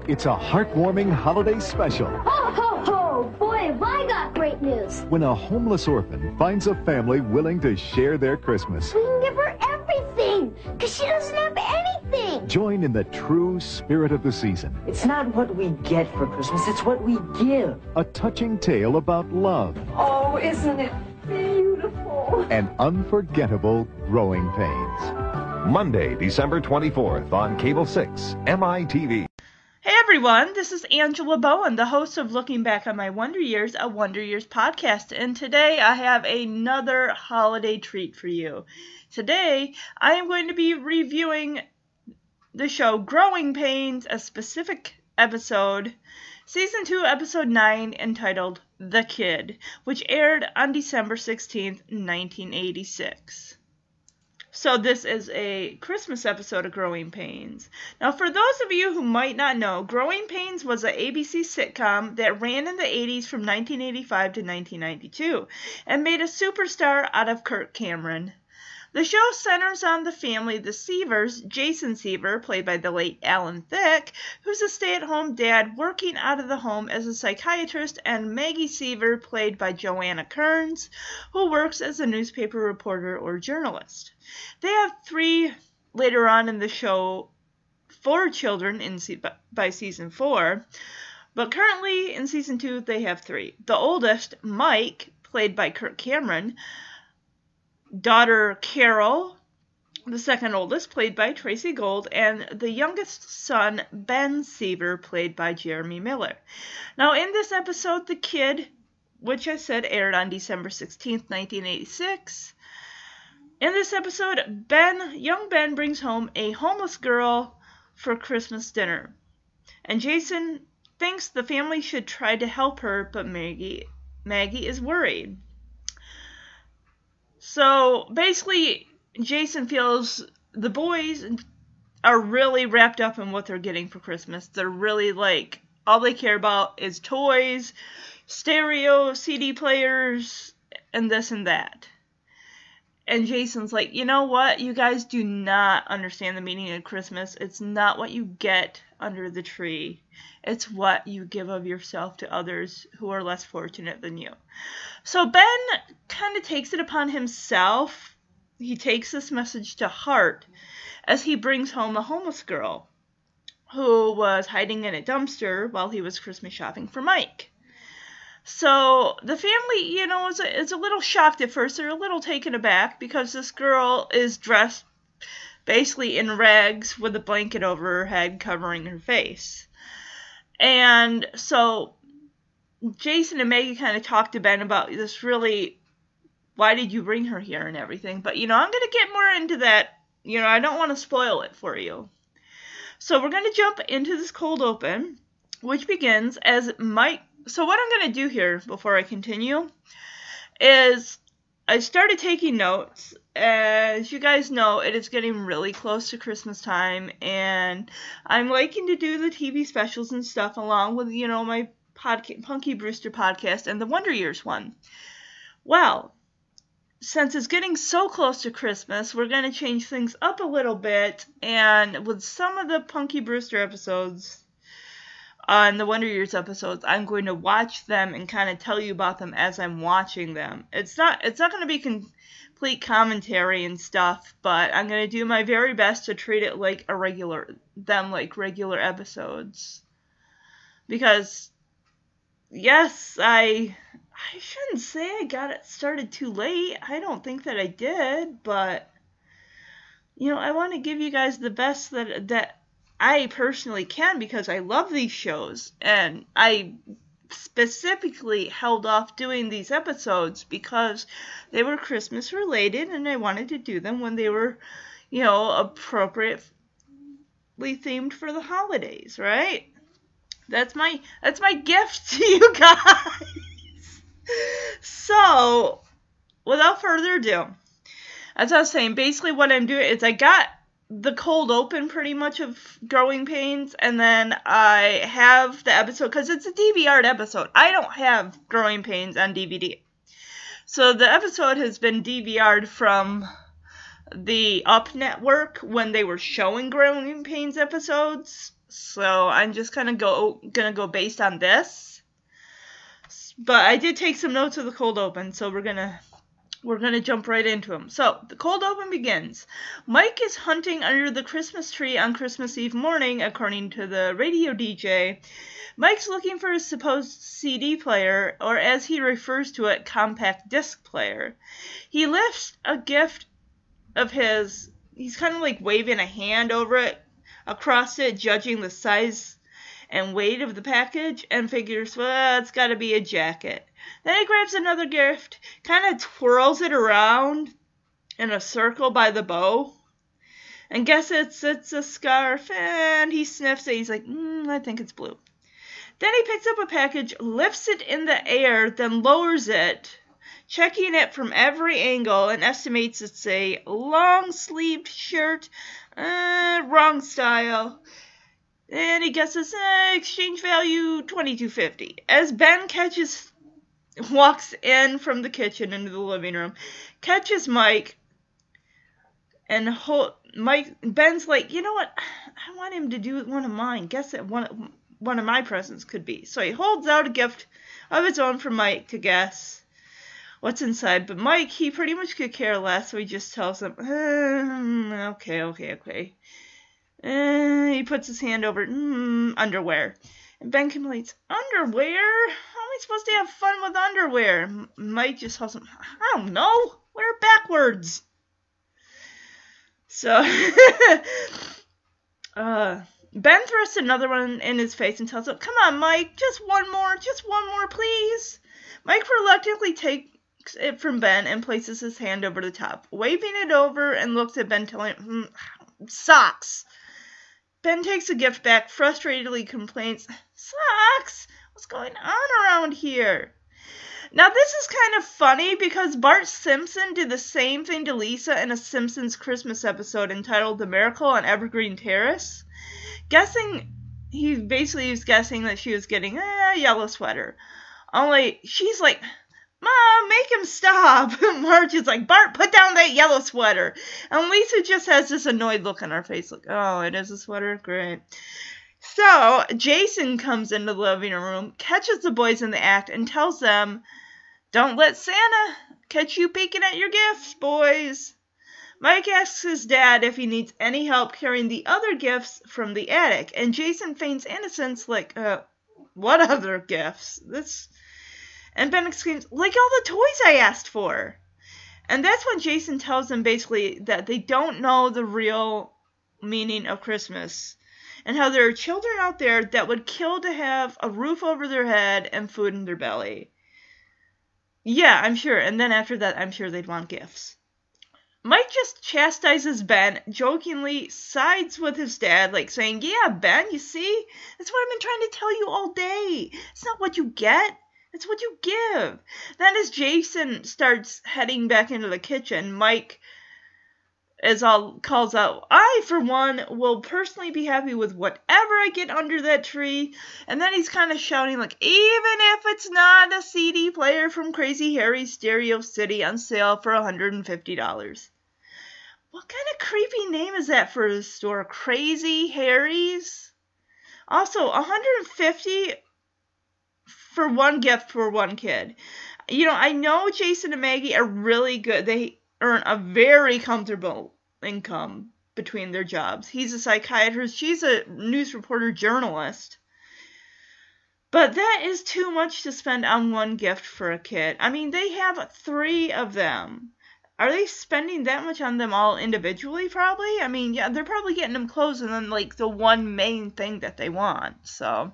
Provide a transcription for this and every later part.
It's a heartwarming holiday special. Ho, ho, ho! Boy, have I got great news. When a homeless orphan finds a family willing to share their Christmas. We can give her everything, because she doesn't have anything. Join in the true spirit of the season. It's not what we get for Christmas, it's what we give. A touching tale about love. Oh, isn't it beautiful? And unforgettable growing pains. Monday, December 24th on Cable 6, MITV. Hey everyone, this is Angela Bowen, the host of Looking Back on My Wonder Years, a Wonder Years podcast, and today I have another holiday treat for you. Today, I am going to be reviewing the show Growing Pains, a specific episode, Season 2, Episode 9, entitled The Kid, which aired on December 16th, 1986. So this is a Christmas episode of Growing Pains. Now, for those of you who might not know, Growing Pains was an ABC sitcom that ran in the 80s from 1985 to 1992 and made a superstar out of Kirk Cameron. The show centers on the family, the Seavers, Jason Seaver, played by the late Alan Thicke, who's a stay-at-home dad working out of the home as a psychiatrist, and Maggie Seaver, played by Joanna Kearns, who works as a newspaper reporter or journalist. They have later on in the show, 4 children by season 4, but currently in season 2 they have 3. The oldest, Mike, played by Kirk Cameron, daughter Carol, the second oldest, played by Tracy Gold, and the youngest son, Ben Seaver, played by Jeremy Miller. Now, in this episode, The Kid, which I said aired on December 16th, 1986, in this episode, young Ben brings home a homeless girl for Christmas dinner, and Jason thinks the family should try to help her, but Maggie is worried. So basically, Jason feels the boys are really wrapped up in what they're getting for Christmas. They're really all they care about is toys, stereo, CD players, and this and that. And Jason's like, you know what? You guys do not understand the meaning of Christmas. It's not what you get under the tree. It's what you give of yourself to others who are less fortunate than you. So Ben kind of takes it upon himself. He takes this message to heart as he brings home a homeless girl who was hiding in a dumpster while he was Christmas shopping for Mike. So the family, is a little shocked at first. They're a little taken aback because this girl is dressed basically in rags with a blanket over her head covering her face. And so Jason and Maggie kind of talked to Ben about this really, why did you bring her here and everything. But, I'm going to get more into that. I don't want to spoil it for you. So we're going to jump into this cold open, which begins as Mike. So what I'm going to do here before I continue is I started taking notes. As you guys know, it is getting really close to Christmas time, and I'm liking to do the TV specials and stuff along with, my Punky Brewster podcast and the Wonder Years one. Well, since it's getting so close to Christmas, we're going to change things up a little bit, and with some of the Punky Brewster episodes on the Wonder Years episodes, I'm going to watch them and kind of tell you about them as I'm watching them. It's not going to be complete commentary and stuff, but I'm going to do my very best to treat it like regular episodes. Because, yes, I shouldn't say I got it started too late. I don't think that I did, but, I want to give you guys the best that I personally can, because I love these shows, and I specifically held off doing these episodes because they were Christmas related, and I wanted to do them when they were, appropriately themed for the holidays, right? That's my gift to you guys. So, without further ado, as I was saying, basically what I'm doing is I got the cold open pretty much of Growing Pains, and then I have the episode, because it's a DVR'd episode. I don't have Growing Pains on DVD. So the episode has been DVR'd from the Up Network when they were showing Growing Pains episodes. So I'm just kind of gonna go based on this. But I did take some notes of the cold open, so we're gonna jump right into them. So the cold open begins. Mike is hunting under the Christmas tree on Christmas Eve morning, according to the radio DJ. Mike's looking for his supposed CD player, or as he refers to it, compact disc player. He lifts a gift of his. He's kind of like waving a hand over it, across it, judging the size and weight of the package, and figures, well, it's got to be a jacket. Then he grabs another gift, kind of twirls it around in a circle by the bow, and guesses it's a scarf, and he sniffs it. He's like, I think it's blue. Then he picks up a package, lifts it in the air, then lowers it, checking it from every angle, and estimates it's a long-sleeved shirt, wrong style. And he guesses exchange value $22.50. As Ben walks in from the kitchen into the living room, catches Mike, and Ben's like, you know what? I want him to do one of mine. Guess that one of my presents could be. So he holds out a gift of his own for Mike to guess what's inside. But Mike, he pretty much could care less, so he just tells him, okay. He puts his hand over underwear. And Ben complains, underwear? How am I supposed to have fun with underwear? Mike just tells him, I don't know. Wear it backwards. So, Ben thrusts another one in his face and tells him, come on, Mike, just one more, please. Mike reluctantly takes it from Ben and places his hand over the top, waving it over, and looks at Ben, telling him, socks. Ben takes the gift back, frustratedly complains, socks? What's going on around here? Now, this is kind of funny because Bart Simpson did the same thing to Lisa in a Simpsons Christmas episode entitled The Miracle on Evergreen Terrace. He basically was guessing that she was getting a yellow sweater. Only she's like, Mom, make him stop. Marge is like, Bart, put down that yellow sweater. And Lisa just has this annoyed look on her face, like, oh, it is a sweater? Great. So Jason comes into the living room, catches the boys in the act, and tells them, don't let Santa catch you peeking at your gifts, boys. Mike asks his dad if he needs any help carrying the other gifts from the attic, and Jason feigns innocence, like, what other gifts? And Ben exclaims, like all the toys I asked for. And that's when Jason tells them basically that they don't know the real meaning of Christmas, and how there are children out there that would kill to have a roof over their head and food in their belly. Yeah, I'm sure. And then after that, I'm sure they'd want gifts. Mike just chastises Ben, jokingly sides with his dad, like saying, yeah, Ben, you see? That's what I've been trying to tell you all day. It's not what you get. It's what you give. Then as Jason starts heading back into the kitchen, Mike calls out, I, for one, will personally be happy with whatever I get under that tree. And then he's kind of shouting, like, even if it's not a CD player from Crazy Harry's Stereo City on sale for $150. What kind of creepy name is that for a store? Crazy Harry's? Also, $150 for one gift for one kid. You know, I know Jason and Maggie are really good. They earn a very comfortable income between their jobs. He's a psychiatrist. She's a news reporter journalist. But that is too much to spend on one gift for a kid. I mean, they have 3 of them. Are they spending that much on them all individually, probably? I mean, yeah, they're probably getting them clothes and then, like, the one main thing that they want, So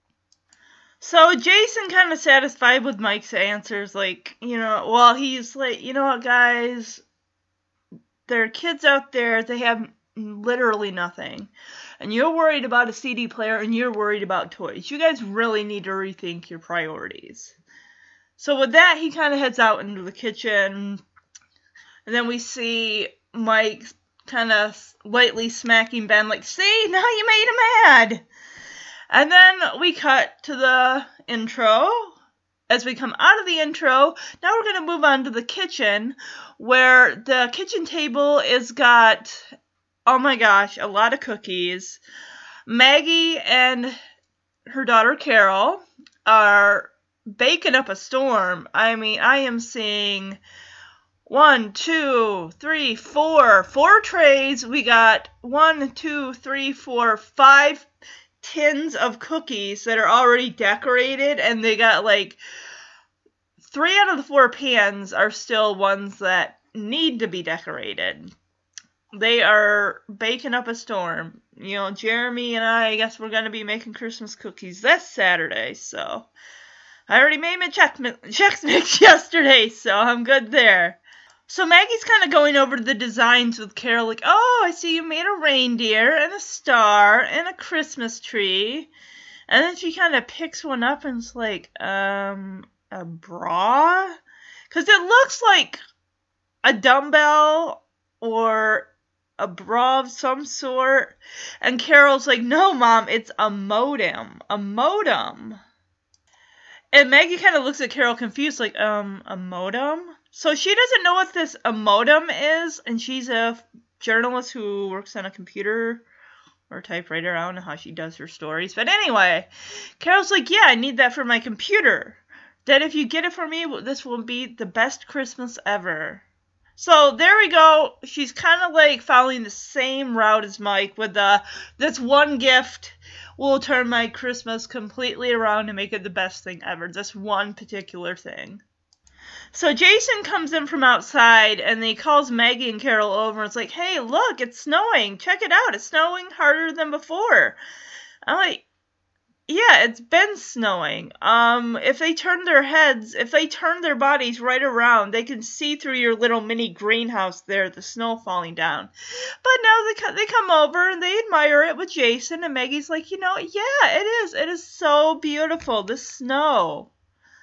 Jason kind of satisfied with Mike's answers, like, you know, well, he's like, you know what, guys, there are kids out there, they have literally nothing. And you're worried about a CD player and you're worried about toys. You guys really need to rethink your priorities. So with that, he kind of heads out into the kitchen. And then we see Mike kind of lightly smacking Ben, like, see, now you made him mad. And then we cut to the intro. As we come out of the intro, now we're going to move on to the kitchen, where the kitchen table is got, oh my gosh, a lot of cookies. Maggie and her daughter Carol are baking up a storm. I mean, I am seeing 4 trays. We got 5 tins of cookies that are already decorated, and they got like 3 out of the 4 pans are still ones that need to be decorated. They are baking up a storm. You know, Jeremy and I guess we're going to be making Christmas cookies this Saturday, so I already made my Chex Mix yesterday, so I'm good there. So Maggie's kind of going over the designs with Carol, like, oh, I see you made a reindeer and a star and a Christmas tree. And then she kind of picks one up and is like, a bra? Because it looks like a dumbbell or a bra of some sort. And Carol's like, no, Mom, it's a modem. A modem. And Maggie kind of looks at Carol confused, like, a modem? So she doesn't know what this a modem is, and she's a journalist who works on a computer or typewriter. I don't know how she does her stories. But anyway, Carol's like, yeah, I need that for my computer. Then if you get it for me, this will be the best Christmas ever. So there we go. She's kind of like following the same route as Mike with this one gift will turn my Christmas completely around and make it the best thing ever. This one particular thing. So Jason comes in from outside, and he calls Maggie and Carol over, and it's like, hey, look, it's snowing. Check it out. It's snowing harder than before. I'm like, yeah, it's been snowing. If they turn their bodies right around, they can see through your little mini greenhouse there, the snow falling down. But now they come over, and they admire it with Jason, and Maggie's like, yeah, it is. It is so beautiful, the snow.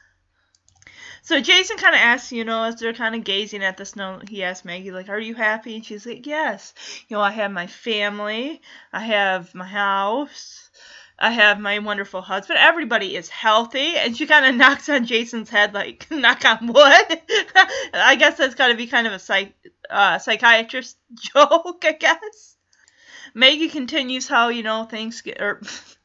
So Jason kind of asks, as they're kind of gazing at the snow, he asks Maggie, like, are you happy? And she's like, yes. I have my family. I have my house. I have my wonderful husband. Everybody is healthy. And she kind of knocks on Jason's head, like, knock on wood. I guess that's got to be kind of a psychiatrist joke, I guess. Maggie continues how, Thanksgiving,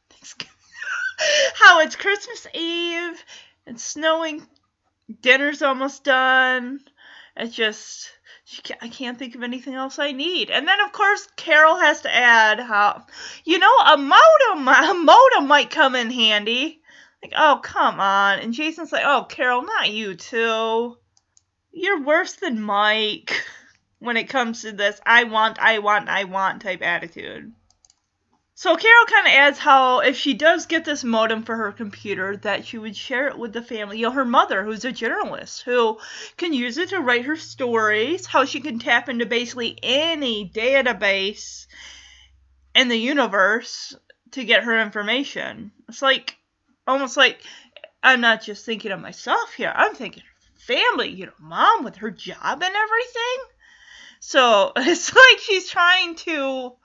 how it's Christmas Eve. It's snowing. Dinner's almost done. It's just, I can't think of anything else I need. And then, of course, Carol has to add how, a modem might come in handy. Like, oh, come on. And Jason's like, oh, Carol, not you too. You're worse than Mike when it comes to this I want type attitude. So Carol kind of adds how if she does get this modem for her computer, that she would share it with the family. Her mother, who's a journalist, who can use it to write her stories, how she can tap into basically any database in the universe to get her information. It's like, almost like, I'm not just thinking of myself here, I'm thinking of family, Mom with her job and everything. So it's like she's trying to...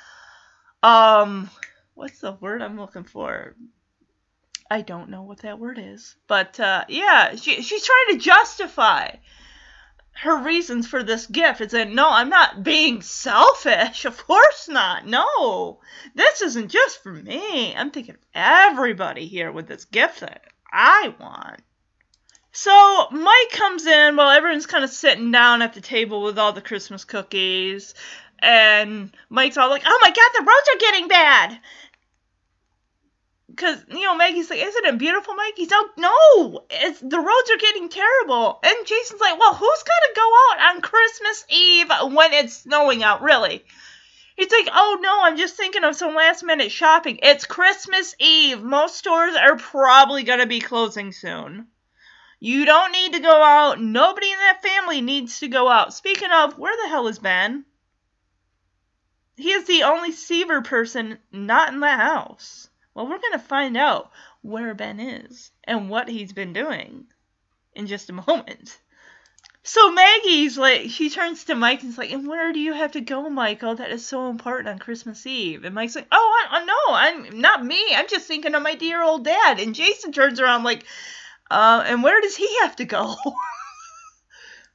what's the word I'm looking for? I don't know what that word is. But, yeah, she's trying to justify her reasons for this gift. It's like, no, I'm not being selfish. Of course not. No, this isn't just for me. I'm thinking of everybody here with this gift that I want. So Mike comes in while everyone's kind of sitting down at the table with all the Christmas cookies. And Mike's all like, oh my God, the roads are getting bad. Because, Maggie's like, isn't it beautiful, Mike? He's like, no, the roads are getting terrible. And Jason's like, well, who's going to go out on Christmas Eve when it's snowing out, really? He's like, oh no, I'm just thinking of some last minute shopping. It's Christmas Eve. Most stores are probably going to be closing soon. You don't need to go out. Nobody in that family needs to go out. Speaking of, where the hell is Ben? He is the only Seaver person not in the house. Well, we're going to find out where Ben is and what he's been doing in just a moment. So Maggie's like, she turns to Mike and is like, and where do you have to go, Michael? That is so important on Christmas Eve. And Mike's like, oh, no, I'm not me. I'm just thinking of my dear old dad. And Jason turns around like, and where does he have to go?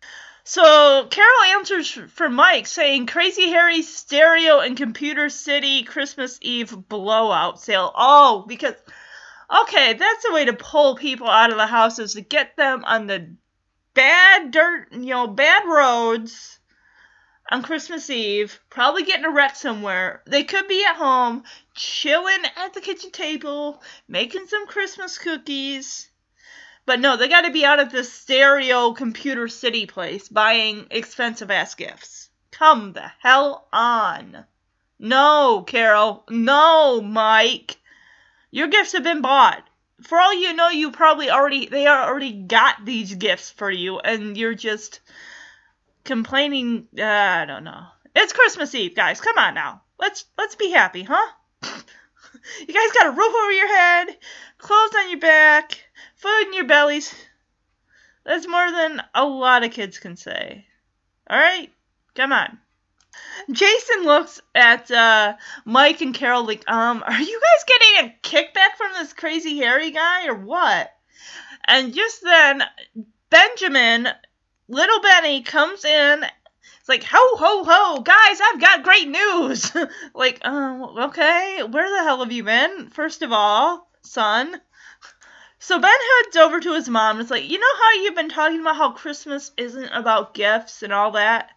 So Carol answers for Mike, saying Crazy Harry's Stereo and Computer City Christmas Eve blowout sale. Oh, because, okay, that's a way to pull people out of the house, is to get them on the bad bad roads on Christmas Eve, probably getting a wreck somewhere. They could be at home, chilling at the kitchen table, making some Christmas cookies. But no, they got to be out of this Stereo Computer City place buying expensive-ass gifts. Come the hell on. No, Carol. No, Mike. Your gifts have been bought. For all you know, they already got these gifts for you, and you're just complaining. I don't know. It's Christmas Eve, guys. Come on now. Let's be happy, huh? You guys got a roof over your head, clothes on your back, food in your bellies. That's more than a lot of kids can say. Alright? Come on. Jason looks at Mike and Carol like, are you guys getting a kickback from this Crazy Harry guy or what? And just then, Benjamin, little Benny, comes in. It's like, ho, ho, ho, guys, I've got great news. Like, okay, where the hell have you been, first of all, son? So Ben heads over to his mom. It's like, you know how you've been talking about how Christmas isn't about gifts and all that?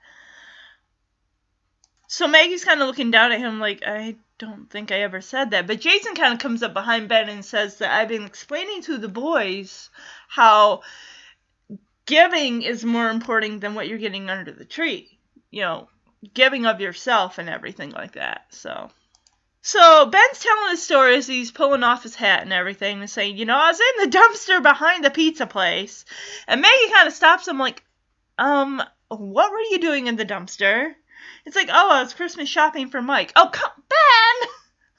So Maggie's kind of looking down at him like, I don't think I ever said that. But Jason kind of comes up behind Ben and says that I've been explaining to the boys how giving is more important than what you're getting under the tree. You know, giving of yourself and everything like that. So Ben's telling his story as he's pulling off his hat and everything and saying, I was in the dumpster behind the pizza place. And Maggie kind of stops him like, what were you doing in the dumpster? It's like, I was Christmas shopping for Mike. Oh, Ben!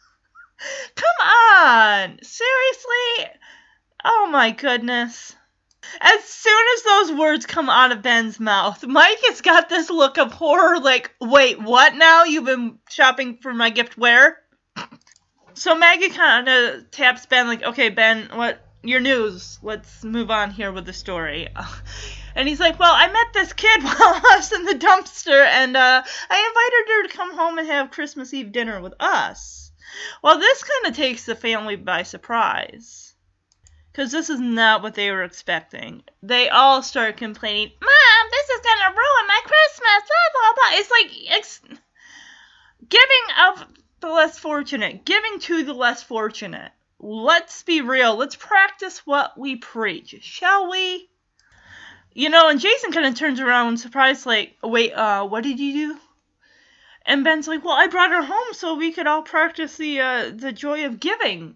Come on! Seriously? Oh my goodness. As soon as those words come out of Ben's mouth, Mike has got this look of horror like, wait, what now? You've been shopping for my gift where? So Maggie kind of taps Ben like, okay, Ben, what your news? Let's move on here with the story. And he's like, well, I met this kid while I was in the dumpster, and I invited her to come home and have Christmas Eve dinner with us. Well, this kind of takes the family by surprise. Because this is not what they were expecting. They all start complaining, Mom, this is going to ruin my Christmas, blah, blah, blah. It's like giving of the less fortunate, giving to the less fortunate. Let's be real. Let's practice what we preach, shall we? And Jason kind of turns around surprised like, wait, what did you do? And Ben's like, well, I brought her home so we could all practice the joy of giving,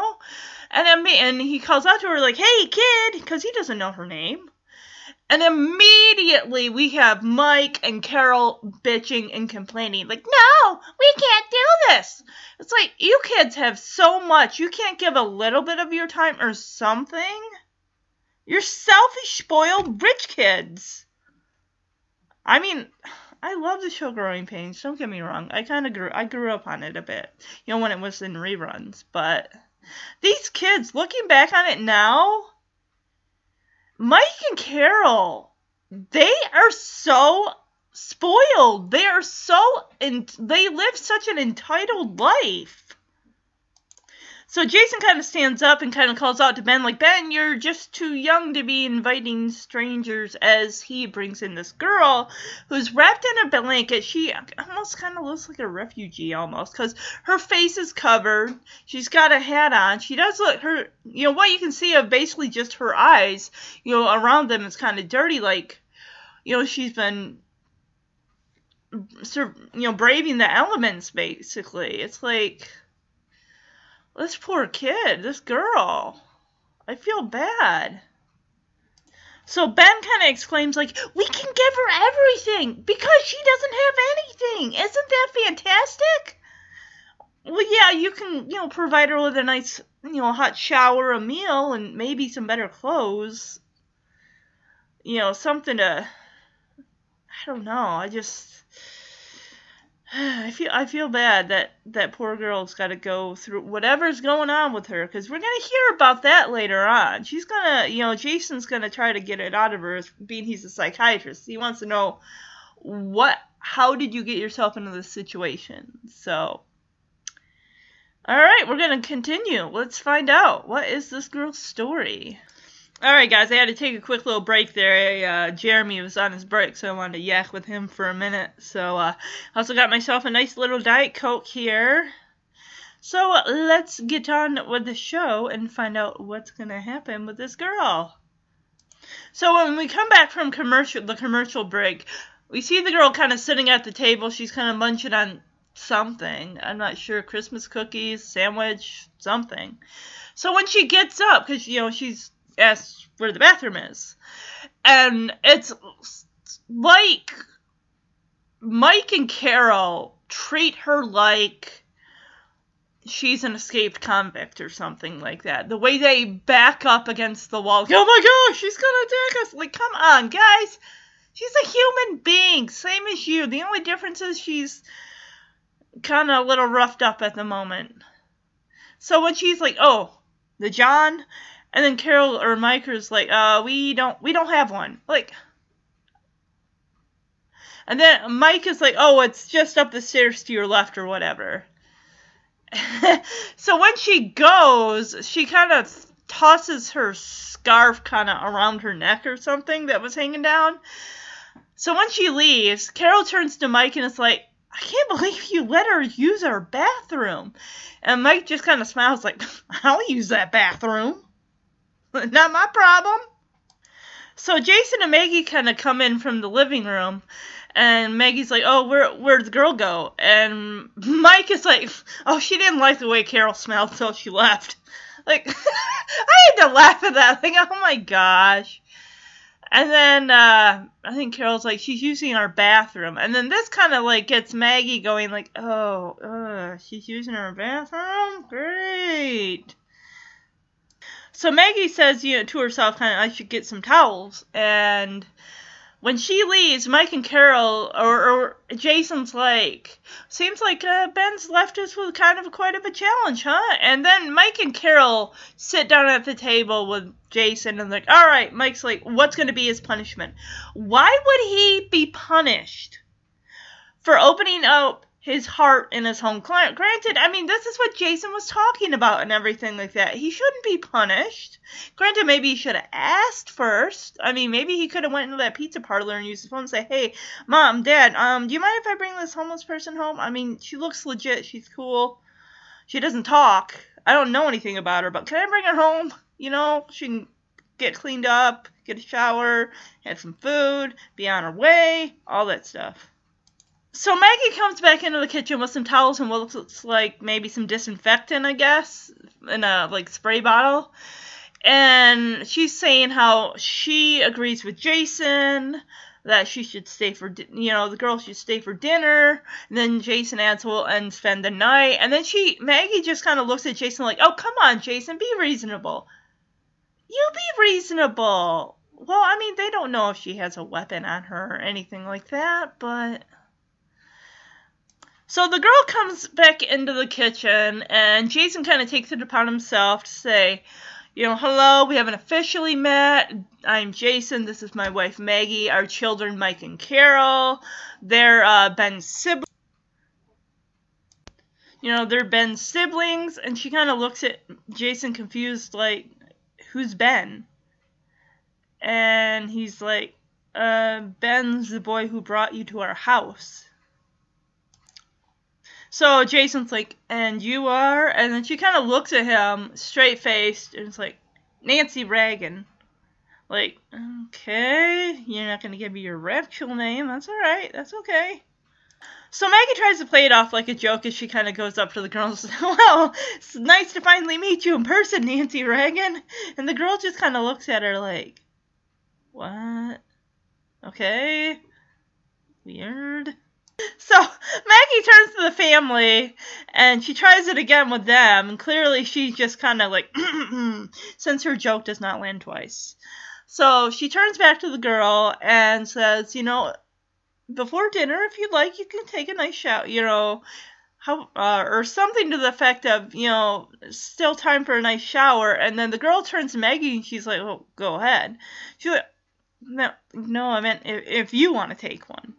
And he calls out to her like, hey, kid, because he doesn't know her name. And immediately we have Mike and Carol bitching and complaining. Like, no, we can't do this. It's like, you kids have so much. You can't give a little bit of your time or something? You're selfish, spoiled, rich kids. I mean, I love the show Growing Pains. Don't get me wrong. I grew up on it a bit. When it was in reruns. But these kids, looking back on it now, Mike and Carol, they are so spoiled. They live such an entitled life. So Jason kind of stands up and kind of calls out to Ben, like, Ben, you're just too young to be inviting strangers, as he brings in this girl who's wrapped in a blanket. She almost kind of looks like a refugee almost, because her face is covered. She's got a hat on. She does look, what you can see of basically just her eyes, around them is kind of dirty, like, she's been, braving the elements, basically. It's like, this poor kid, this girl. I feel bad. So Ben kind of exclaims, like, we can give her everything because she doesn't have anything. Isn't that fantastic? Well, yeah, you can, provide her with a nice, hot shower, a meal, and maybe some better clothes. Something to, I don't know, I feel bad that poor girl's got to go through whatever's going on with her, because we're gonna hear about that later on. She's gonna, Jason's gonna try to get it out of her, being he's a psychiatrist. He wants to know how did you get yourself into this situation? So, all right, we're gonna continue. Let's find out, what is this girl's story. Alright guys, I had to take a quick little break there. Jeremy was on his break, so I wanted to yak with him for a minute. So, I also got myself a nice little Diet Coke here. So, let's get on with the show and find out what's going to happen with this girl. So, when we come back from the commercial break, we see the girl kind of sitting at the table. She's kind of munching on something. I'm not sure, Christmas cookies, sandwich, something. So, when she gets up, because, she's asked where the bathroom is, and it's like Mike and Carol treat her like she's an escaped convict or something like that. The way they back up against the wall, oh my gosh, she's gonna attack us. Like, come on, guys, she's a human being, same as you. The only difference is she's kind of a little roughed up at the moment. So when she's like, oh, the John, and then Carol or Mike is like, we don't have one. Like, and then Mike is like, oh, it's just up the stairs to your left or whatever. So when she goes, she kind of tosses her scarf kind of around her neck or something that was hanging down. So when she leaves, Carol turns to Mike and is like, I can't believe you let her use our bathroom. And Mike just kind of smiles like, I'll use that bathroom. Not my problem. So Jason and Maggie kind of come in from the living room, and Maggie's like, oh, where'd the girl go? And Mike is like, oh, she didn't like the way Carol smelled, so she left. Like, I had to laugh at that. Like, oh my gosh. And then I think Carol's like, she's using our bathroom. And then this kind of like gets Maggie going like, oh, she's using our bathroom? Great. So Maggie says, to herself, kind of, I should get some towels. And when she leaves, Mike and Carol, or Jason's like, seems like Ben's left us with kind of quite of a challenge, huh? And then Mike and Carol sit down at the table with Jason and like, all right, Mike's like, what's going to be his punishment? Why would he be punished for opening up his heart in his home? Granted, I mean, this is what Jason was talking about and everything like that. He shouldn't be punished. Granted, maybe he should have asked first. I mean, maybe he could have went into that pizza parlor and used his phone and say, hey, Mom, Dad, do you mind if I bring this homeless person home? I mean, she looks legit. She's cool. She doesn't talk. I don't know anything about her, but can I bring her home? She can get cleaned up, get a shower, have some food, be on her way, all that stuff. So Maggie comes back into the kitchen with some towels and what looks like maybe some disinfectant, I guess, in a spray bottle. And she's saying how she agrees with Jason that she should stay for, the girl should stay for dinner. And then Jason adds, well, and spend the night. And then Maggie just kind of looks at Jason like, oh, come on, Jason, be reasonable. You be reasonable. Well, I mean, they don't know if she has a weapon on her or anything like that, but... So the girl comes back into the kitchen, and Jason kind of takes it upon himself to say, hello, we haven't officially met. I'm Jason. This is my wife, Maggie. Our children, Mike and Carol. They're Ben's siblings. They're Ben's siblings. And she kind of looks at Jason confused, like, who's Ben? And he's like, Ben's the boy who brought you to our house. So Jason's like, and you are? And then she kind of looks at him, straight-faced, and it's like, Nancy Reagan. Like, okay, you're not going to give me your actual name. That's all right. That's okay. So Maggie tries to play it off like a joke as she kind of goes up to the girl and says, well, it's nice to finally meet you in person, Nancy Reagan. And the girl just kind of looks at her like, what? Okay. Weird. So Maggie turns to the family, and she tries it again with them, and clearly she's just kind of like, since her joke does not land twice. So she turns back to the girl and says, before dinner, if you'd like, you can take a nice shower, or something to the effect of, still time for a nice shower. And then the girl turns to Maggie and she's like, oh, go ahead. She's like, no, I meant if you want to take one.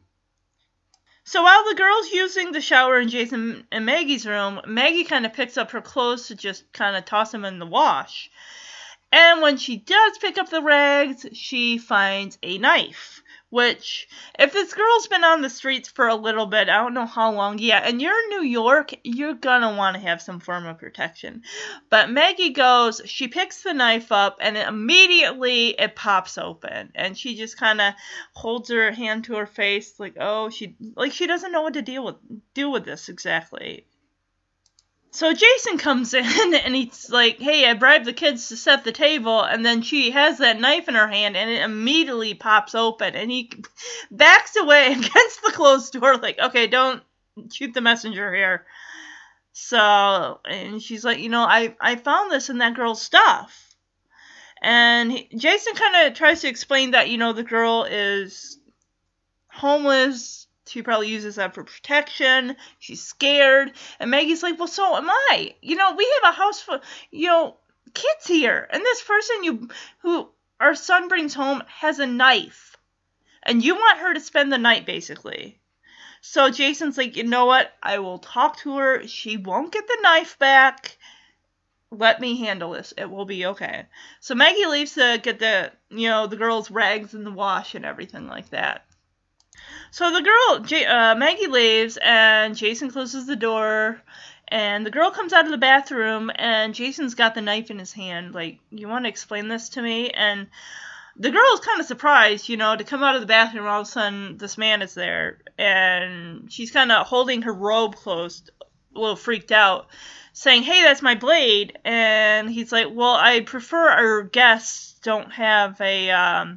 So while the girl's using the shower in Jason and Maggie's room, Maggie kind of picks up her clothes to just kind of toss them in the wash. And when she does pick up the rags, she finds a knife. Which, if this girl's been on the streets for a little bit, I don't know how long yet, and you're in New York, you're gonna want to have some form of protection. But Maggie goes, she picks the knife up, and immediately it pops open. And she just kind of holds her hand to her face, like, she doesn't know what to do with this exactly. So Jason comes in and he's like, hey, I bribed the kids to set the table, and then she has that knife in her hand and it immediately pops open and he backs away against the closed door like, okay, don't shoot the messenger here. So, and she's like, I found this in that girl's stuff. And Jason kind of tries to explain that, the girl is homeless. She probably uses that for protection. She's scared. And Maggie's like, well, so am I. We have a house full, kids here. And this person who our son brings home has a knife. And you want her to spend the night, basically. So Jason's like, you know what? I will talk to her. She won't get the knife back. Let me handle this. It will be okay. So Maggie leaves to get the girl's rags in the wash and everything like that. So the girl, Maggie leaves, and Jason closes the door, and the girl comes out of the bathroom, and Jason's got the knife in his hand, like, you want to explain this to me? And the girl is kind of surprised, to come out of the bathroom, all of a sudden, this man is there, and she's kind of holding her robe closed, a little freaked out, saying, hey, that's my blade, and he's like, well, I prefer our guests don't have a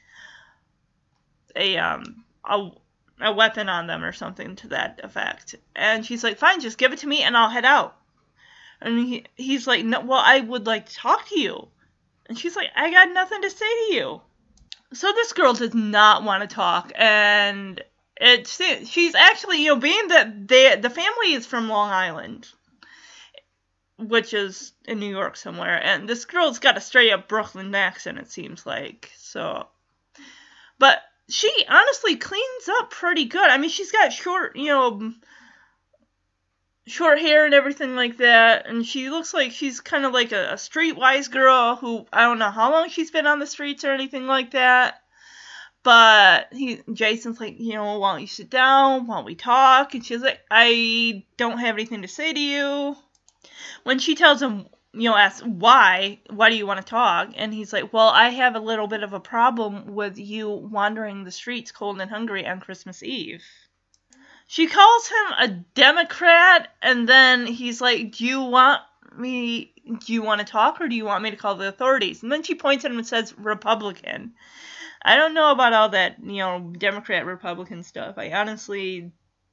weapon on them or something to that effect. And she's like, fine, just give it to me and I'll head out. And he's like, no, well, I would like to talk to you. And she's like, I got nothing to say to you. So this girl does not want to talk. And she's actually, being that the family is from Long Island, which is in New York somewhere. And this girl's got a straight up Brooklyn accent, it seems like. So, but she honestly cleans up pretty good. I mean, she's got short hair and everything like that. And she looks like she's kind of like a streetwise girl who, I don't know how long she's been on the streets or anything like that. But Jason's like, why don't you sit down? Why don't we talk? And she's like, I don't have anything to say to you. When she tells him, asks why do you want to talk? And he's like, well, I have a little bit of a problem with you wandering the streets cold and hungry on Christmas Eve. She calls him a Democrat, and then he's like, do you want to talk, or do you want me to call the authorities? And then she points at him and says Republican. I don't know about all that, Democrat Republican stuff. I'm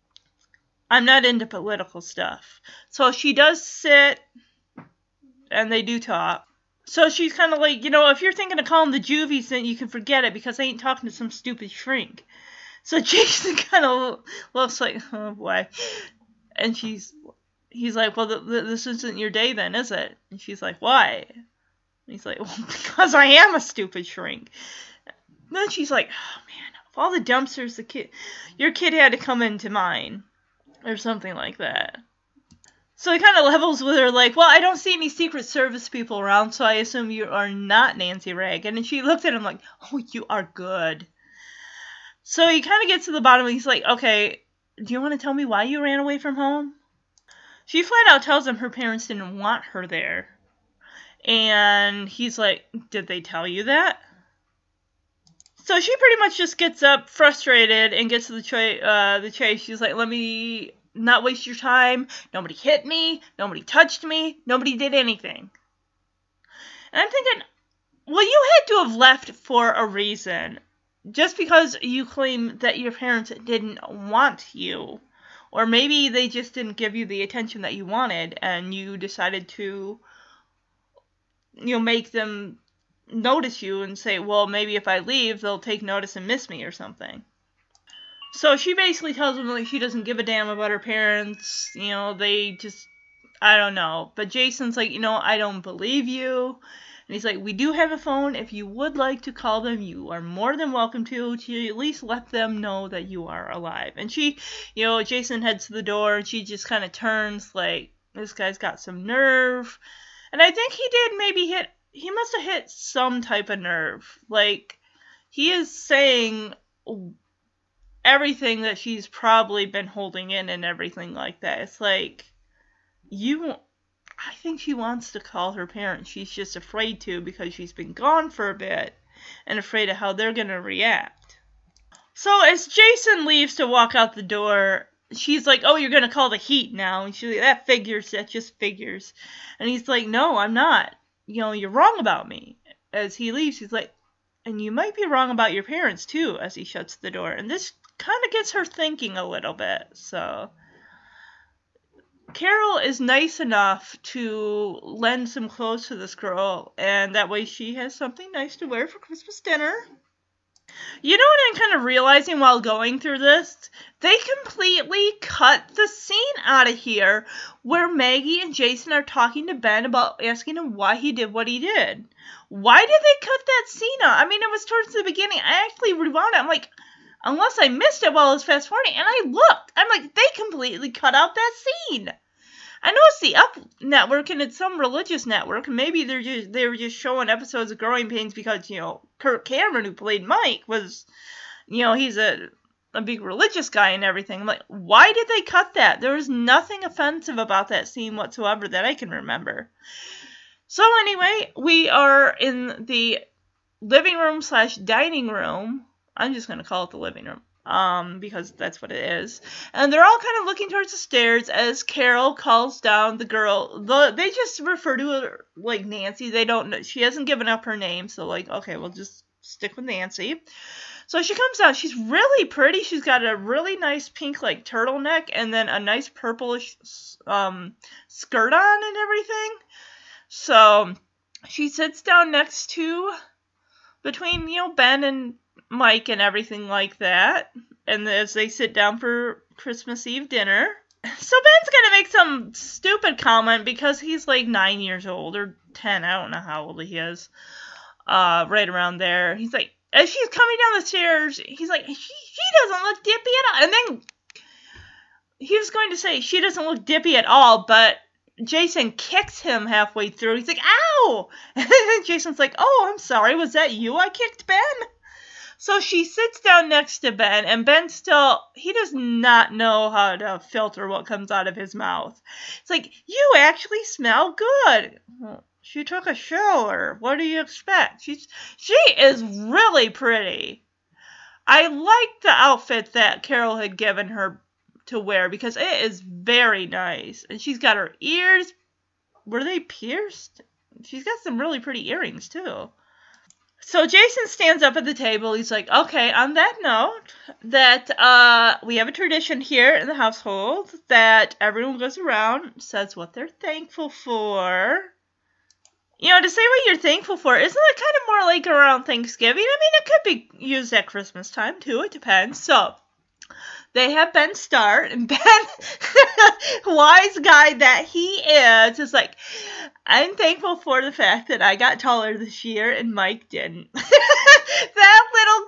not into political stuff. So she does sit, and they do talk. So she's kind of like, if you're thinking of calling the juvies, then you can forget it, because I ain't talking to some stupid shrink. So Jason kind of looks like, oh boy. And he's like, well, this isn't your day then, is it? And she's like, why? And he's like, well, because I am a stupid shrink. And then she's like, oh man, of all the dumpsters your kid had to come into mine. Or something like that. So he kind of levels with her like, well, I don't see any Secret Service people around, so I assume you are not Nancy Reagan. And she looked at him like, oh, you are good. So he kind of gets to the bottom and he's like, okay, do you want to tell me why you ran away from home? She flat out tells him her parents didn't want her there. And he's like, did they tell you that? So she pretty much just gets up, frustrated, and gets to the chase. She's like, let me not waste your time. Nobody hit me. Nobody touched me. Nobody did anything. And I'm thinking, well, you had to have left for a reason. Just because you claim that your parents didn't want you. Or maybe they just didn't give you the attention that you wanted, and you decided to, make them notice you and say, well, maybe if I leave, they'll take notice and miss me or something. So she basically tells him, like, she doesn't give a damn about her parents. You know, they just, I don't know. But Jason's like, I don't believe you. And he's like, we do have a phone. If you would like to call them, you are more than welcome to at least let them know that you are alive. And she, Jason heads to the door, and she just kind of turns like, this guy's got some nerve. And I think he must have hit some type of nerve. Like, he is saying everything that she's probably been holding in and everything like that. It's like, I think she wants to call her parents. She's just afraid to because she's been gone for a bit and afraid of how they're going to react. So as Jason leaves to walk out the door, she's like, oh, you're going to call the heat now. And she's like, that just figures. And he's like, no, I'm not. You're wrong about me. As he leaves, he's like, and you might be wrong about your parents too, as he shuts the door. And this kind of gets her thinking a little bit. So Carol is nice enough to lend some clothes to this girl, and that way she has something nice to wear for Christmas dinner. You know what I'm kind of realizing while going through this? They completely cut the scene out of here where Maggie and Jason are talking to Ben about asking him why he did what he did. Why did they cut that scene out? I mean, it was towards the beginning. I actually rewound it. I'm like, unless I missed it while I was fast forwarding, and I looked. I'm like, they completely cut out that scene. I know it's the Up Network and it's some religious network. Maybe they were just showing episodes of Growing Pains because, Kirk Cameron, who played Mike, was, he's a big religious guy and everything. I'm like, why did they cut that? There was nothing offensive about that scene whatsoever that I can remember. So anyway, we are in the living room / dining room. I'm just going to call it the living room. Because that's what it is. And they're all kind of looking towards the stairs as Carol calls down the girl. They just refer to her like Nancy. They don't know. She hasn't given up her name. So like, okay, we'll just stick with Nancy. So she comes down. She's really pretty. She's got a really nice pink like turtleneck and then a nice purplish skirt on and everything. So she sits down next to between, Ben and Mike and everything like that, and as they sit down for Christmas Eve dinner. So Ben's gonna make some stupid comment because he's like 9 years old or 10, I don't know how old he is, right around there. He's like, as she's coming down the stairs, he's like, she doesn't look dippy at all. And then he was going to say she doesn't look dippy at all, but Jason kicks him halfway through. He's like, ow! And then Jason's like, oh, I'm sorry, was that you I kicked, Ben? So she sits down next to Ben, and Ben he does not know how to filter what comes out of his mouth. It's like, you actually smell good. She took a shower. What do you expect? She is really pretty. I like the outfit that Carol had given her to wear because it is very nice. And she's got her ears. Were they pierced? She's got some really pretty earrings, too. So Jason stands up at the table. He's like, okay, on that note, that we have a tradition here in the household that everyone goes around, says what they're thankful for. To say what you're thankful for, isn't it kind of more like around Thanksgiving? I mean, it could be used at Christmas time, too. It depends. So they have Ben start, and Ben, wise guy that he is like, I'm thankful for the fact that I got taller this year and Mike didn't. That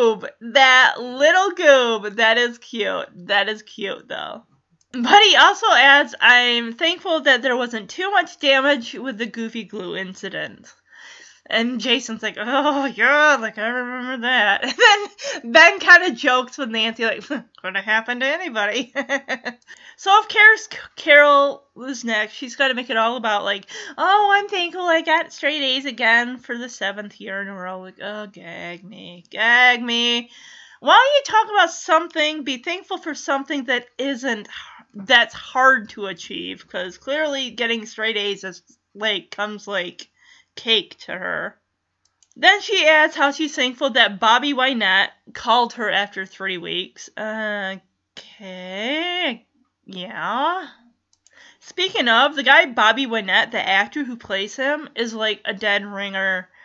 little goob, that is cute. That is cute, though. But he also adds, I'm thankful that there wasn't too much damage with the Goofy Glue incident. And Jason's like, oh, yeah, like, I remember that. And then Ben kind of jokes with Nancy, like, could have happened to anybody. So if Carol was next, she's got to make it all about, like, oh, I'm thankful I got straight A's again for the 7th year in a row. Like, oh, gag me. Why don't you talk about something, be thankful for something that's hard to achieve? Because clearly getting straight A's is, comes cake to her. Then she adds how she's thankful that Bobby Wynette called her after 3 weeks. Okay. Yeah. Speaking of, the guy Bobby Wynette, the actor who plays him, is like a dead ringer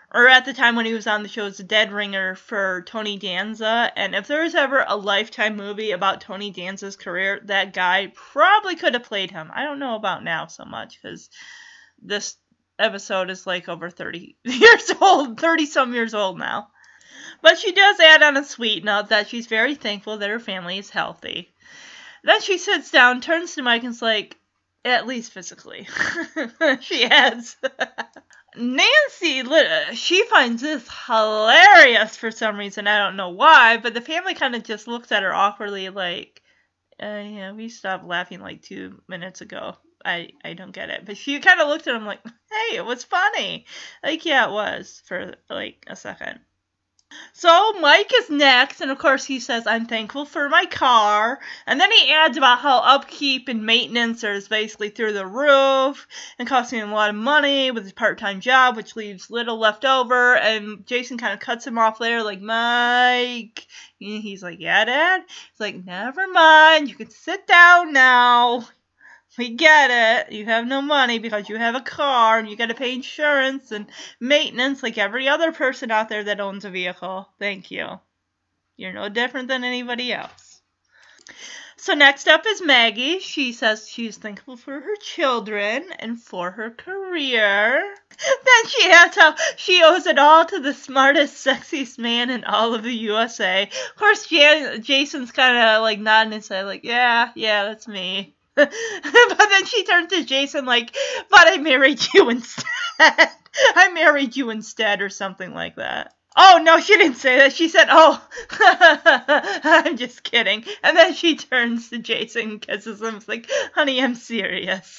or at the time when he was on the show, as the Dead Ringer for Tony Danza. And if there was ever a Lifetime movie about Tony Danza's career, that guy probably could have played him. I don't know about now so much, because this episode is like over 30 years old, 30-some years old now. But she does add on a sweet note that she's very thankful that her family is healthy. Then she sits down, turns to Mike, and is like, at least physically. She adds. Nancy, she finds this hilarious for some reason. I don't know why, but the family kind of just looks at her awkwardly like, yeah, we stopped laughing like 2 minutes ago. I don't get it. But she kind of looked at him like, hey, it was funny. Like, yeah, it was for like a second. So Mike is next, and of course he says, I'm thankful for my car. And then he adds about how upkeep and maintenance is basically through the roof and costing him a lot of money with his part-time job, which leaves little left over. And Jason kind of cuts him off there like, Mike. And he's like, yeah, Dad? He's like, never mind. You can sit down now. We get it. You have no money because you have a car and you got to pay insurance and maintenance like every other person out there that owns a vehicle. Thank you. You're no different than anybody else. So next up is Maggie. She says she's thankful for her children and for her career. Then she adds how she owes it all to the smartest, sexiest man in all of the USA. Of course, Jason's kind of like nodding his head like, yeah, that's me. But then she turns to Jason like, but I married you instead. I married you instead, or something like that. Oh, no, she didn't say that. She said, oh, I'm just kidding. And then she turns to Jason and kisses him. It's like, honey, I'm serious.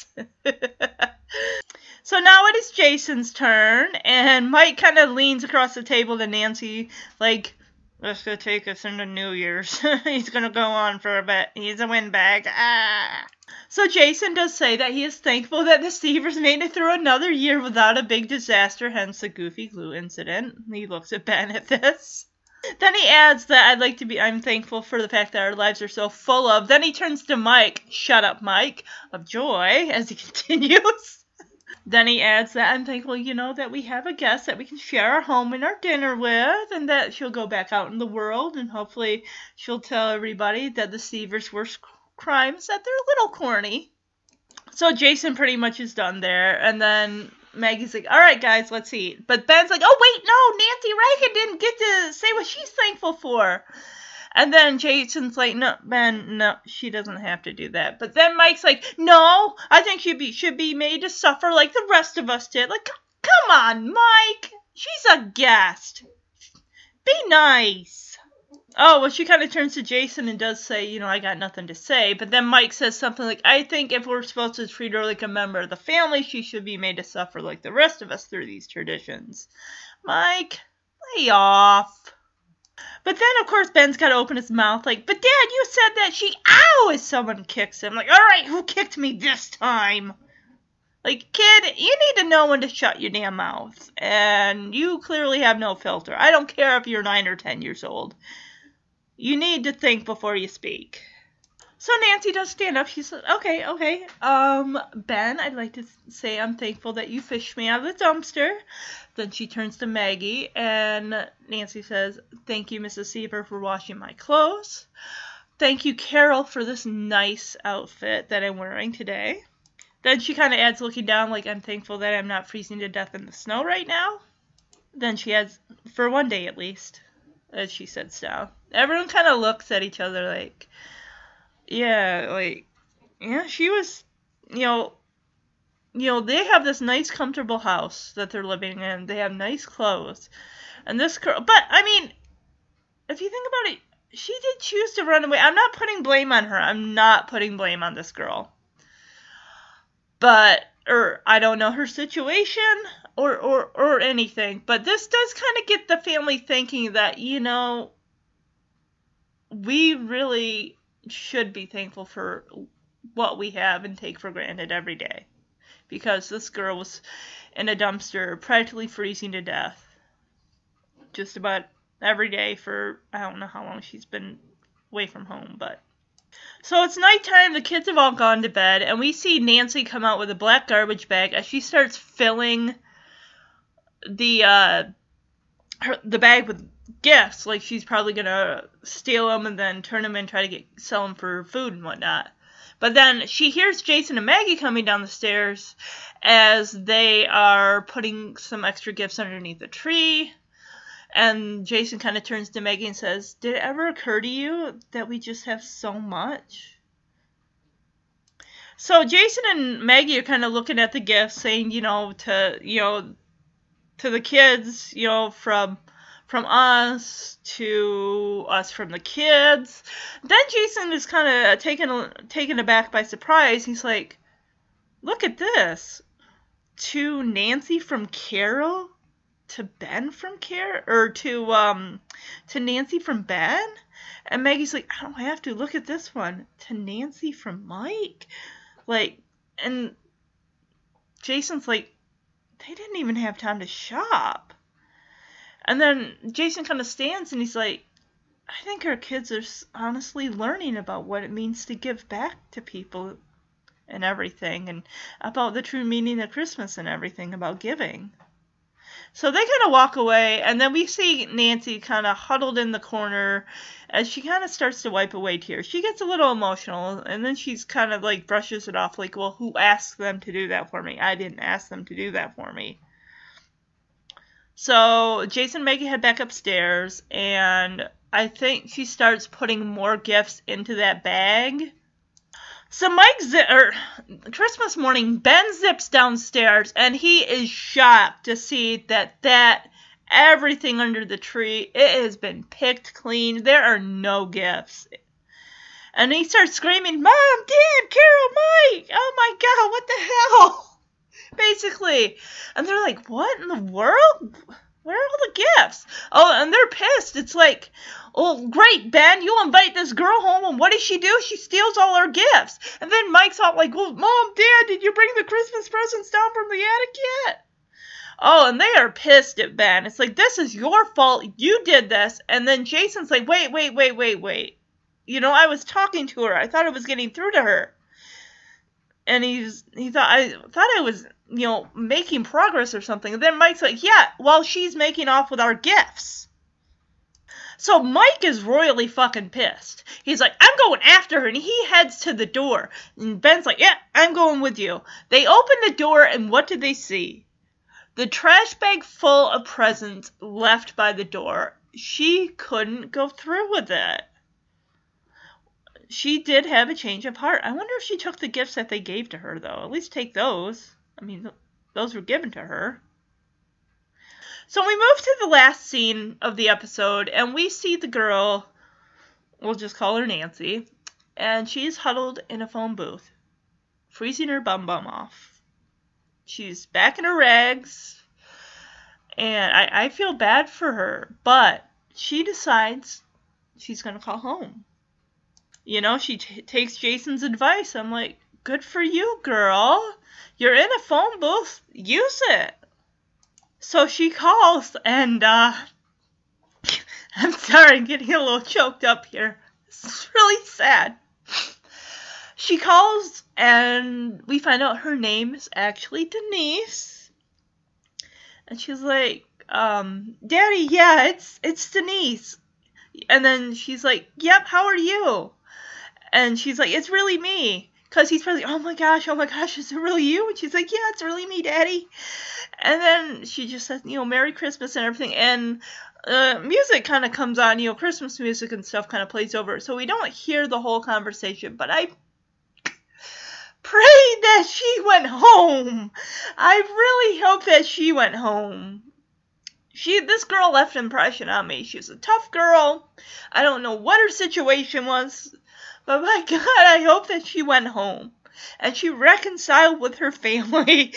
So now it is Jason's turn, and Mike kind of leans across the table to Nancy like, that's going to take us into New Year's. He's going to go on for a bit. He's a windbag. So Jason does say that he is thankful that the Seavers made it through another year without a big disaster, hence the Goofy Glue incident. He looks at Ben at this. Then he adds that I'm thankful for the fact that our lives are so full of. Then he turns to Mike, shut up Mike, of joy, as he continues. Then he adds that I'm thankful, that we have a guest that we can share our home and our dinner with, and that she'll go back out in the world, and hopefully she'll tell everybody that the Seavers' worst crime is that they're a little corny. So Jason pretty much is done there, and then Maggie's like, all right, guys, let's eat. But Ben's like, oh, wait, no, Nancy Reagan didn't get to say what she's thankful for. And then Jason's like, no, Ben, no, she doesn't have to do that. But then Mike's like, no, I think she should be made to suffer like the rest of us did. Like, come on, Mike. She's a guest. Be nice. Oh, well, she kind of turns to Jason and does say, I got nothing to say. But then Mike says something like, I think if we're supposed to treat her like a member of the family, she should be made to suffer like the rest of us through these traditions. Mike, lay off. But then, of course, Ben's got to open his mouth like, but Dad, you said that she, ow, as someone kicks him. Like, all right, who kicked me this time? Like, kid, you need to know when to shut your damn mouth. And you clearly have no filter. I don't care if you're 9 or 10 years old. You need to think before you speak. So Nancy does stand up. She says, okay. Ben, I'd like to say I'm thankful that you fished me out of the dumpster. Then she turns to Maggie, and Nancy says, thank you, Mrs. Seaver, for washing my clothes. Thank you, Carol, for this nice outfit that I'm wearing today. Then she kind of adds, looking down, like, I'm thankful that I'm not freezing to death in the snow right now. Then she adds, for one day at least, as she sits down. Everyone kind of looks at each other like, yeah, she was, they have this nice, comfortable house that they're living in. They have nice clothes. And this girl, but, I mean, if you think about it, she did choose to run away. I'm not putting blame on her. I'm not putting blame on this girl. But, I don't know her situation or anything. But this does kind of get the family thinking that, we really should be thankful for what we have and take for granted every day. Because this girl was in a dumpster practically freezing to death. Just about every day for, I don't know how long she's been away from home, but. So it's nighttime, the kids have all gone to bed, and we see Nancy come out with a black garbage bag as she starts filling the bag with gifts, like she's probably gonna steal them and then turn them in and try to sell them for food and whatnot. But then she hears Jason and Maggie coming down the stairs as they are putting some extra gifts underneath the tree. And Jason kind of turns to Maggie and says, "Did it ever occur to you that we just have so much?" So Jason and Maggie are kind of looking at the gifts, saying, to the kids, from us to us from the kids. Then Jason is kind of taken aback by surprise. He's like, "Look at this. To Nancy from Carol, to Ben from Carol, or to Nancy from Ben?" And Maggie's like, "I don't have to. Look at this one. To Nancy from Mike." Like, and Jason's like, "They didn't even have time to shop." And then Jason kind of stands and he's like, "I think our kids are honestly learning about what it means to give back to people and everything, and about the true meaning of Christmas and everything, about giving." So they kind of walk away, and then we see Nancy kind of huddled in the corner as she kind of starts to wipe away tears. She gets a little emotional, and then she's kind of like brushes it off like, "Well, who asked them to do that for me? I didn't ask them to do that for me." So Jason and Maggie head back upstairs, and I think she starts putting more gifts into that bag. So Christmas morning, Ben zips downstairs, and he is shocked to see that everything under the tree, it has been picked clean. There are no gifts. And he starts screaming, "Mom, Dad, Carol, Mike! Oh my God, what the hell?" Basically. And they're like, "What in the world? Where are all the gifts?" Oh, and they're pissed. It's like, "Oh, great, Ben, you invite this girl home, and what does she do? She steals all our gifts." And then Mike's all like, "Well, Mom, Dad, did you bring the Christmas presents down from the attic yet?" Oh, and they are pissed at Ben. It's like, "This is your fault. You did this." And then Jason's like, wait. I was talking to her. I thought I was getting through to her. And I thought I was, making progress or something. And then Mike's like, "Yeah, well, she's making off with our gifts." So Mike is royally fucking pissed. He's like, "I'm going after her," and he heads to the door. And Ben's like, "Yeah, I'm going with you." They open the door, and what did they see? The trash bag full of presents left by the door. She couldn't go through with it. She did have a change of heart. I wonder if she took the gifts that they gave to her, though. At least take those. I mean, those were given to her. So we move to the last scene of the episode, and we see the girl, we'll just call her Nancy, and she's huddled in a phone booth, freezing her bum off. She's back in her rags, and I feel bad for her, but she decides she's going to call home. She takes Jason's advice. I'm like, "Good for you, girl. You're in a phone booth. Use it." So she calls, and I'm sorry, I'm getting a little choked up here. It's really sad. She calls, and we find out her name is actually Denise. And she's like, "Daddy, yeah, it's Denise." And then she's like, "Yep, how are you?" And she's like, "It's really me." Because he's probably, oh my gosh, is it really you? And she's like, "Yeah, it's really me, Daddy." And then she just says, "Merry Christmas" and everything. And music kind of comes on, Christmas music and stuff kind of plays over. So we don't hear the whole conversation. But I pray that she went home. I really hope that she went home. This girl left an impression on me. She was a tough girl. I don't know what her situation was. But my God, I hope that she went home and she reconciled with her family.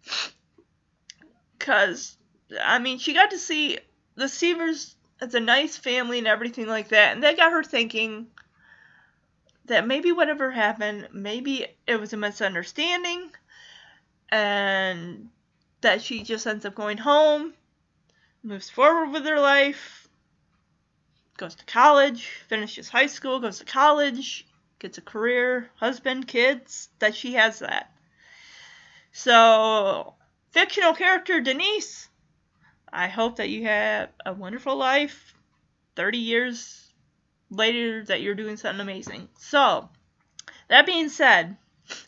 Because, she got to see the Seavers as a nice family and everything like that. And that got her thinking that maybe whatever happened, maybe it was a misunderstanding. And that she just ends up going home, moves forward with her life. Goes to college, finishes high school, goes to college, gets a career, husband, kids, that she has that. So, fictional character Denise, I hope that you have a wonderful life 30 years later, that you're doing something amazing. So, that being said,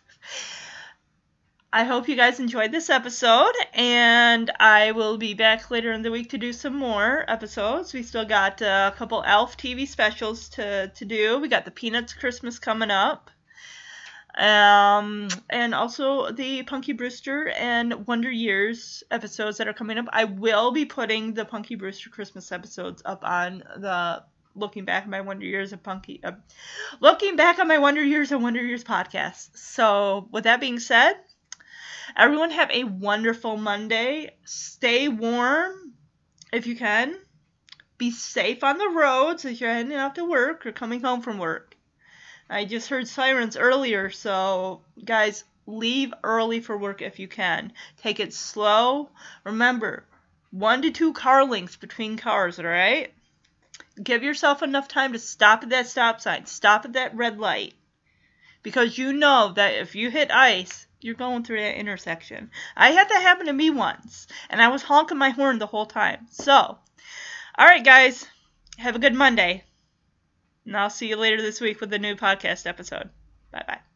I hope you guys enjoyed this episode, and I will be back later in the week to do some more episodes. We still got a couple Elf TV specials to do. We got the Peanuts Christmas coming up. And also the Punky Brewster and Wonder Years episodes that are coming up. I will be putting the Punky Brewster Christmas episodes up on the Looking Back on My Wonder Years and Looking Back on My Wonder Years and Wonder Years podcast. So with that being said, everyone have a wonderful Monday. Stay warm if you can. Be safe on the roads as you're heading out to work or coming home from work. I just heard sirens earlier, so guys, leave early for work if you can. Take it slow. Remember, 1 to 2 car lengths between cars, alright? Give yourself enough time to stop at that stop sign. Stop at that red light. Because you know that if you hit ice, you're going through that intersection. I had that happen to me once, and I was honking my horn the whole time. So, alright guys, have a good Monday. And I'll see you later this week with a new podcast episode. Bye-bye.